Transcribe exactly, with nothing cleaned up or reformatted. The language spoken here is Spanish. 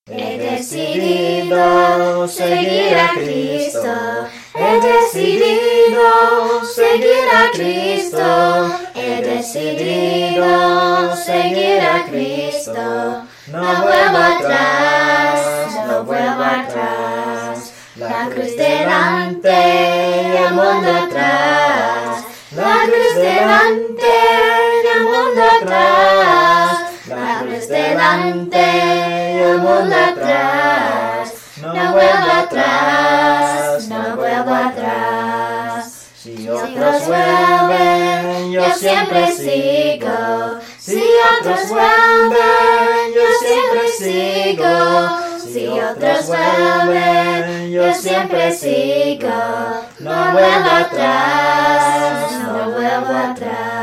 He decidido seguir a Cristo. He decidido seguir a Cristo. He decidido seguir a Cristo. No vuelvo atrás, no vuelvo atrás. La cruz delante y el mundo atrás. La cruz delante y el mundo atrás. La cruz delante y el mundo atrás. No vuelvo atrás, no vuelvo atrás. Si otros vuelven, yo siempre sigo. Si otros vuelven, yo siempre sigo. Si otros vuelven, yo siempre sigo. No vuelvo atrás, no vuelvo atrás.